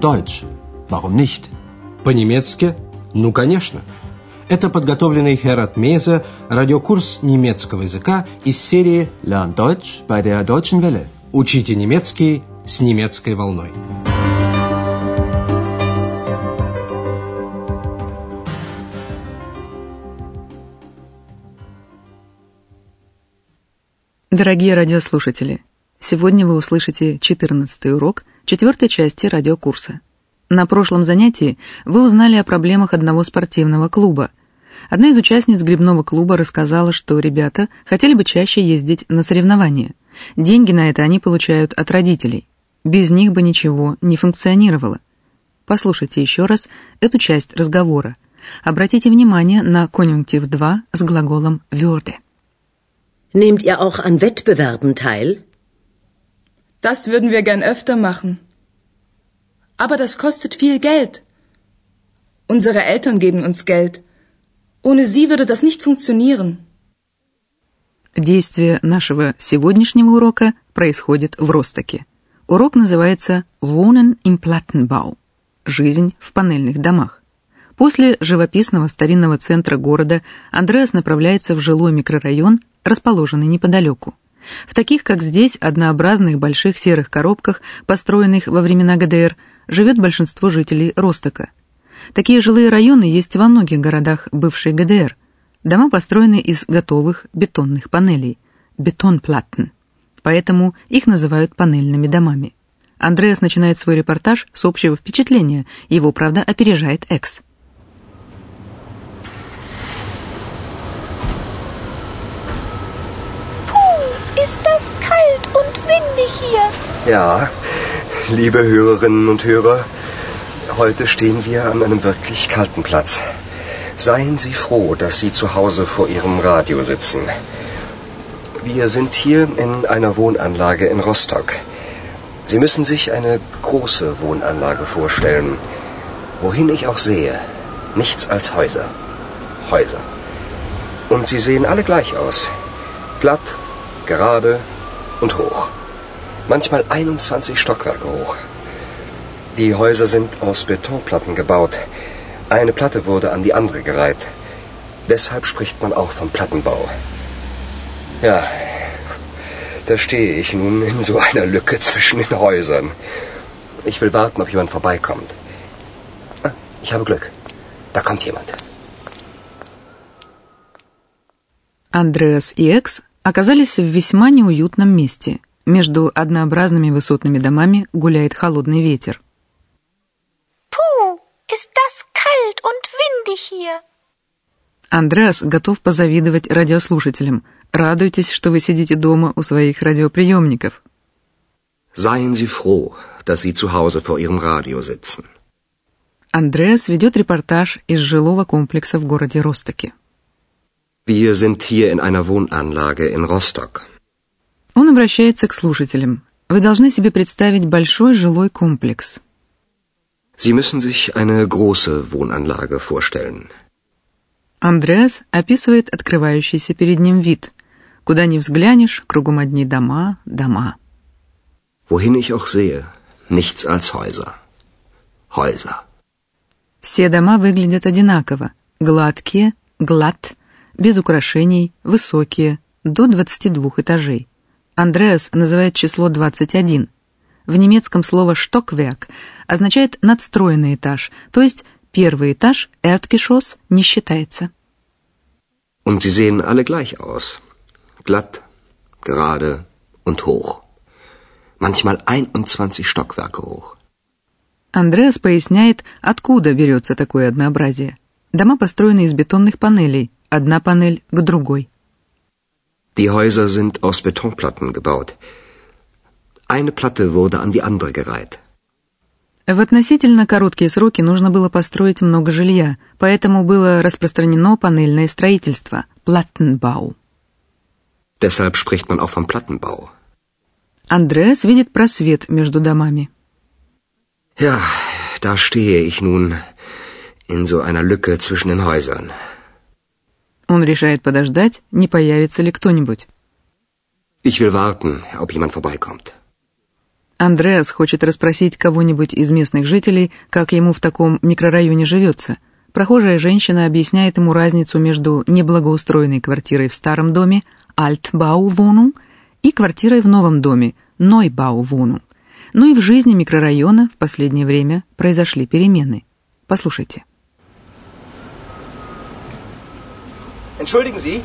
Deutsch. Warum nicht? По-немецки? Ну, конечно. Это подготовленный Херат Мейзе радиокурс немецкого языка из серии Lern Deutsch bei der Deutschen Welle. «Учите немецкий с немецкой волной». Дорогие радиослушатели, сегодня вы услышите 14-й урок 4-й части радиокурса. На прошлом занятии вы узнали о проблемах одного спортивного клуба. Одна из участниц гребного клуба рассказала, что ребята хотели бы чаще ездить на соревнования. Деньги на это они получают от родителей. Без них бы ничего не функционировало. Послушайте еще раз эту часть разговора. Обратите внимание на конъюнктив 2 с глаголом würde. Nehmt ihr auch an Wettbewerben teil? Das würden wir gern öfter machen. Aber das kostet viel Geld. Unsere Eltern geben uns Geld. Ohne sie würde das nicht funktionieren. Действие нашего сегодняшнего урока происходит в Ростоке. Урок называется «Wohnen im Plattenbau» – «Жизнь в панельных домах». После живописного старинного центра города Андреас направляется в жилой микрорайон, расположенный неподалеку. В таких, как здесь, однообразных больших серых коробках, построенных во времена ГДР, живет большинство жителей Ростока. Такие жилые районы есть во многих городах бывшей ГДР. Дома построены из готовых бетонных панелей – бетонплаттен. Поэтому их называют панельными домами. Андреас начинает свой репортаж с общего впечатления. Его, правда, опережает Экс. Ist das kalt und windig hier? Ja, liebe Hörerinnen und Hörer, heute stehen wir an einem wirklich kalten Platz. Seien Sie froh, dass Sie zu Hause vor Ihrem Radio sitzen. Wir sind hier in einer Wohnanlage in Rostock. Sie müssen sich eine große Wohnanlage vorstellen. Wohin ich auch sehe, nichts als Häuser. Häuser. Und sie sehen alle gleich aus. Glatt, gerade und hoch. Manchmal 21 Stockwerke hoch. Die Häuser sind aus Betonplatten gebaut. Eine Platte wurde an die andere gereiht. Deshalb spricht man auch vom Plattenbau. Ja, da stehe ich nun in so einer Lücke zwischen den Häusern. Ich will warten, ob jemand vorbeikommt. Ich habe Glück. Da kommt jemand. Андреас и Экс оказались в весьма неуютном месте. Между однообразными высотными домами гуляет холодный ветер. Puh, ist das kalt und windig hier. Андреас готов позавидовать радиослушателям. Радуйтесь, что вы сидите дома у своих радиоприемников. Seien Sie froh, dass Sie zu Hause vor Ihrem Radio sitzen. Андреас ведет репортаж из жилого комплекса в городе Ростоке. Wir sind hier in einer Wohnanlage in Rostock. Он обращается к слушателям. Вы должны себе представить большой жилой комплекс. Sie müssen sich eine große Wohnanlage vorstellen. Андреас описывает открывающийся перед ним вид. Куда ни взглянешь, кругом одни дома, дома. Wohin ich auch sehe, nichts als Häuser. Häuser. Все дома выглядят одинаково. Гладкие, glatt, без украшений, высокие, до 22 этажей. Андреас называет число 21. В немецком слово «Stockwerk» означает надстроенный этаж, то есть первый этаж, Erdgeschoss, не считается. Und sie sehen alle gleich aus. Glatt, gerade und hoch. Manchmal 21 Stockwerke hoch. Андреас поясняет, откуда берется такое однообразие. Дома построены из бетонных панелей, одна панель к другой. Die Häuser sind aus Betonplatten gebaut. Eine Platte wurde an die andere gereiht. В относительно короткие сроки нужно было построить много жилья, поэтому было распространено панельное строительство – Plattenbau. Deshalb spricht man auch vom Plattenbau. Андреас видит просвет между домами. Ja, da stehe ich nun in so einer Lücke zwischen den Häusern. Он решает подождать, не появится ли кто-нибудь. Ich will warten, ob jemand vorbeikommt. Андреас хочет расспросить кого-нибудь из местных жителей, как ему в таком микрорайоне живется. Прохожая женщина объясняет ему разницу между неблагоустроенной квартирой в старом доме, Altbauwohnung, и квартирой в новом доме, Neubauwohnung. Но и в жизни микрорайона в последнее время произошли перемены. Послушайте. Entschuldigen Sie?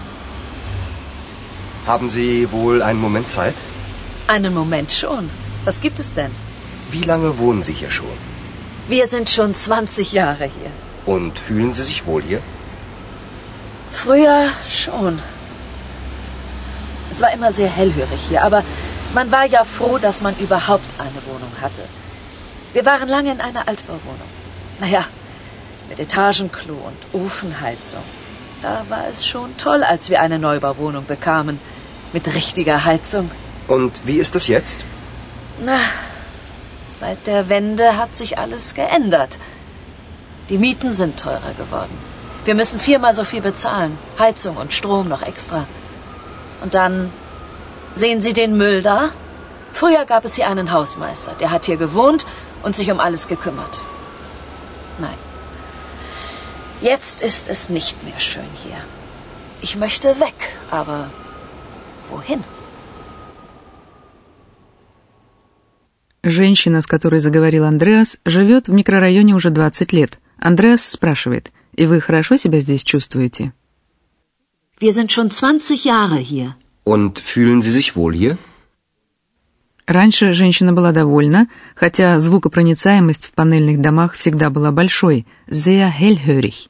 Haben Sie wohl einen Moment Zeit? Einen Moment schon. Was gibt es denn? Wie lange wohnen Sie hier schon? Wir sind schon 20 Jahre hier. Und fühlen Sie sich wohl hier? Früher schon. Es war immer sehr hellhörig hier, aber man war ja froh, dass man überhaupt eine Wohnung hatte. Wir waren lange in einer Altbauwohnung. Naja, mit Etagenklo und Ofenheizung. Da war es schon toll, als wir eine Neubauwohnung bekamen. Mit richtiger Heizung. Und wie ist es jetzt? Na, seit der Wende hat sich alles geändert. Die Mieten sind teurer geworden. Wir müssen 4-mal so viel bezahlen. Heizung und Strom noch extra. Und dann, sehen Sie den Müll da? Früher gab es hier einen Hausmeister. Der hat hier gewohnt und sich um alles gekümmert. Nein. Jetzt ist es nicht mehr schön hier. Ich möchte weg, aber wohin? Женщина, с которой заговорил Андреас, живет в микрорайоне уже 20 лет. Андреас спрашивает, и вы хорошо себя здесь чувствуете? Wir sind schon 20 Jahre hier. Und fühlen Sie sich wohl hier? Раньше женщина была довольна, хотя звукопроницаемость в панельных домах всегда была большой, sehr hellhörig.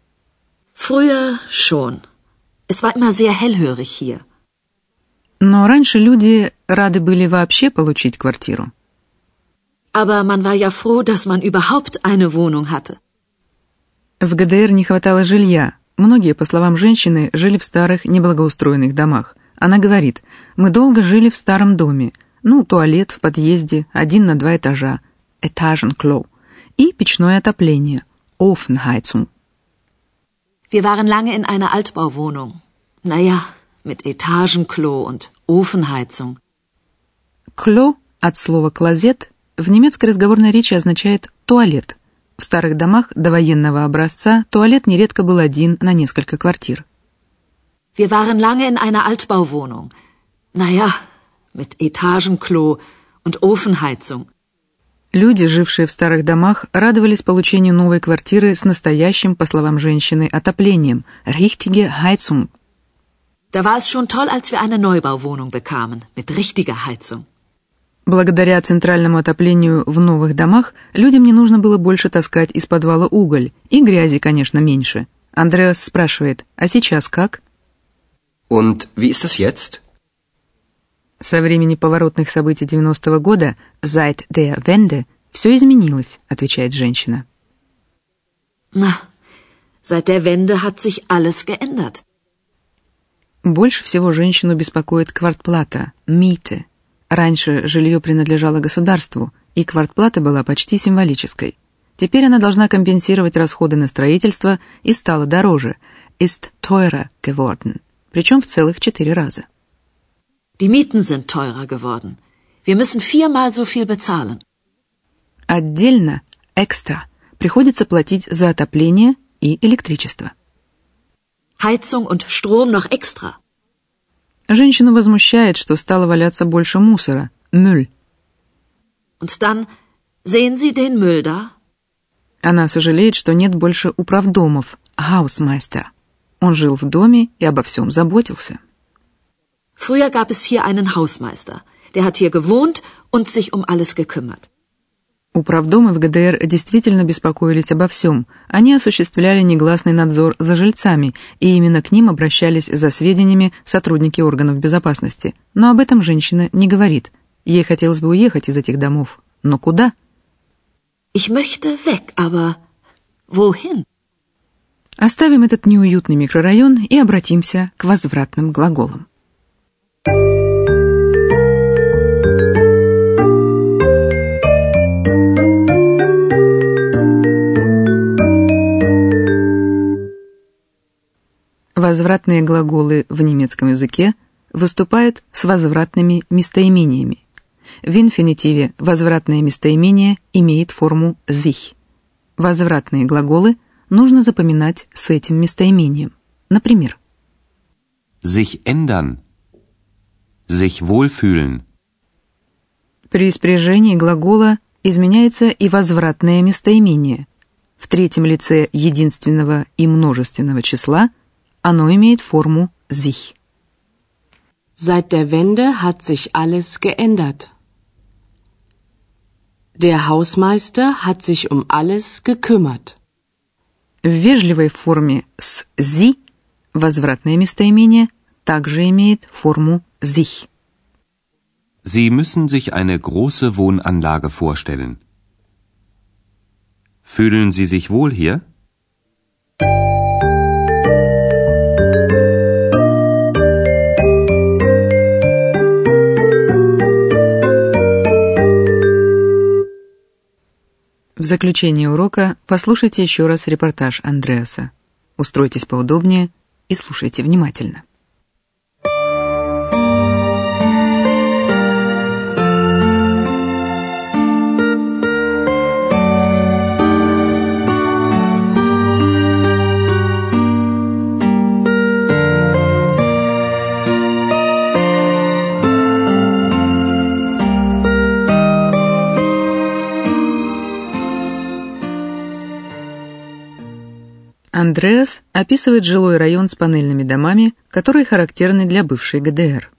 Früher schon. Es war immer sehr hellhörig hier. Но раньше люди рады были вообще получить квартиру. Aber man war ja froh, dass man überhaupt eine Wohnung hatte. В ГДР не хватало жилья. Многие, по словам женщины, жили в старых неблагоустроенных домах. Она говорит, мы долго жили в старом доме. Туалет в подъезде, 1 на 2 этажа, Etagenklo, и печное отопление, Ofenheizung. Wir waren lange in einer Altbauwohnung. Naja, mit Etagenklo und Ofenheizung. Klo от слова «клозет» в немецкой разговорной речи означает «туалет». В старых домах довоенного образца туалет нередко был один на несколько квартир. Wir waren lange in einer Altbauwohnung. Naja, mit Etagenklo und Ofenheizung. Люди, жившие в старых домах, радовались получению новой квартиры с настоящим, по словам женщины, отоплением, richtige Heizung. Da war es schon toll, als wir eine Neubauwohnung bekamen, mit richtiger Heizung. Благодаря центральному отоплению в новых домах людям не нужно было больше таскать из подвала уголь, и грязи, конечно, меньше. Андреас спрашивает, а сейчас как? Und wie ist es jetzt? Со времени поворотных событий 90-го года, seit der Wende, все изменилось, отвечает женщина. Na, seit der Wende hat sich alles geändert. Больше всего женщину беспокоит квартплата, Miete. Раньше жилье принадлежало государству, и квартплата была почти символической. Теперь она должна компенсировать расходы на строительство и стала дороже, ist teurer geworden, причем в целых 4 раза. Die Mieten sind teurer geworden. Wir müssen 4-mal so viel bezahlen. Отдельно, extra, приходится платить за отопление и электричество. Heizung und Strom noch extra. Женщину возмущает, что стало валяться больше мусора, Müll. Und dann, sehen Sie den Müll da? Она сожалеет, что нет больше управдомов, Hausmeister. Он жил в доме и обо всем заботился. Früher gab es hier einen Hausmeister. Der hat hier gewohnt und sich um alles gekümmert. Управдомы в ГДР действительно беспокоились обо всем. Они осуществляли негласный надзор за жильцами, и именно к ним обращались за сведениями сотрудники органов безопасности. Но об этом женщина не говорит. Ей хотелось бы уехать из этих домов. Но куда? Ich möchte weg, aber wohin? Оставим этот неуютный микрорайон и обратимся к возвратным глаголам. Возвратные глаголы в немецком языке выступают с возвратными местоимениями. В инфинитиве возвратное местоимение имеет форму sich. Возвратные глаголы нужно запоминать с этим местоимением. Например, Sich ändern. Sich wohlfühlen. при спряжении глагола изменяется и возвратное местоимение. В третьем лице единственного и множественного числа оно имеет форму sich. Seit der Wende hat sich alles geändert. Der Hausmeister hat sich um alles gekümmert. В вежливой форме с «sie» возвратное местоимение также имеет форму sich. Sie müssen sich eine große Wohnanlage vorstellen. Fühlen Sie sich wohl hier? В заключение урока послушайте еще раз репортаж Андреаса. Устройтесь поудобнее и слушайте внимательно. Андреас описывает жилой район с панельными домами, которые характерны для бывшей ГДР.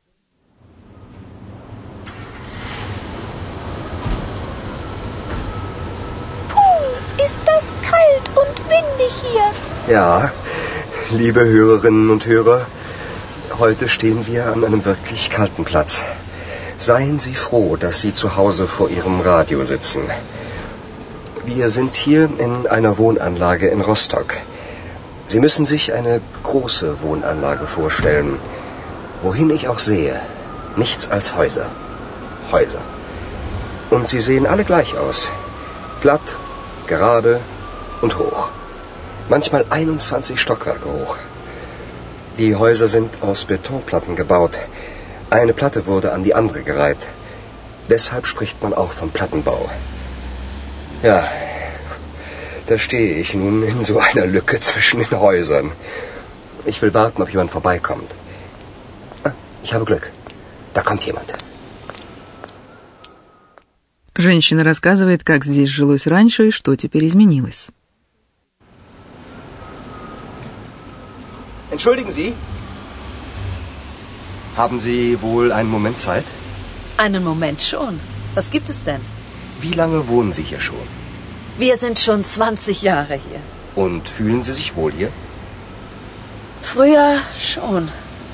Puh, ist das kalt und windig hier. Ja, liebe Hörerinnen und Hörer, heute stehen wir an einem wirklich kalten Platz. Seien Sie froh, dass Sie zu Hause vor Ihrem Radio sitzen. Wir sind hier in einer Wohnanlage in Rostock. Sie müssen sich eine große Wohnanlage vorstellen. Wohin ich auch sehe, nichts als Häuser. Häuser. Und sie sehen alle gleich aus. Glatt, gerade und hoch. Manchmal 21 Stockwerke hoch. Die Häuser sind aus Betonplatten gebaut. Eine Platte wurde an die andere gereiht. Deshalb spricht man auch vom Plattenbau. Ja, da stehe ich nun in so einer Lücke zwischen den Häusern. Ich will warten, ob jemand vorbeikommt. Ich habe Glück. Da kommt jemand. Женщина рассказывает, как здесь жилось раньше и что теперь изменилось. Entschuldigen Sie? Haben Sie wohl einen Moment Zeit? Einen Moment schon. Was gibt es denn? Wie lange wohnen Sie hier schon? Wir sind schon 20 Jahre hier. Und fühlen Sie sich wohl hier? Früher schon.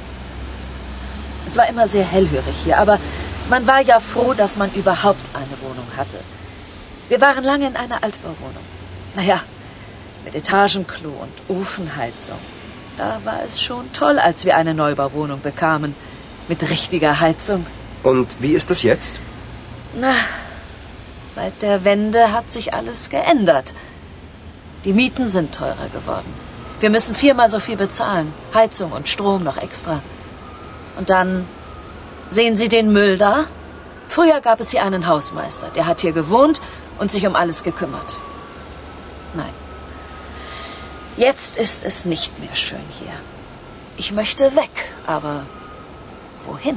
Es war immer sehr hellhörig hier, aber man war ja froh, dass man überhaupt eine Wohnung hatte. Wir waren lange in einer Altbauwohnung. Naja, mit Etagenklo und Ofenheizung. Da war es schon toll, als wir eine Neubauwohnung bekamen. Mit richtiger Heizung. Und wie ist es jetzt? Na, seit der Wende hat sich alles geändert. Die Mieten sind teurer geworden. Wir müssen 4-mal so viel bezahlen. Heizung und Strom noch extra. Und dann, sehen Sie den Müll da? Früher gab es hier einen Hausmeister. Der hat hier gewohnt und sich um alles gekümmert. Nein. Jetzt ist es nicht mehr schön hier. Ich möchte weg, aber wohin?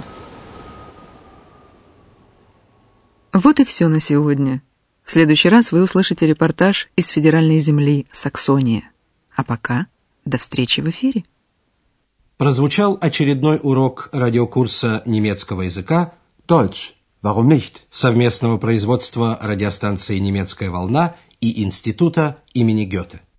Вот и все на сегодня. В следующий раз вы услышите репортаж из федеральной земли Саксония. А пока до встречи в эфире. Прозвучал очередной урок радиокурса немецкого языка Deutsch. Warum nicht? совместного производства радиостанции «Немецкая волна» и Института имени Гёте.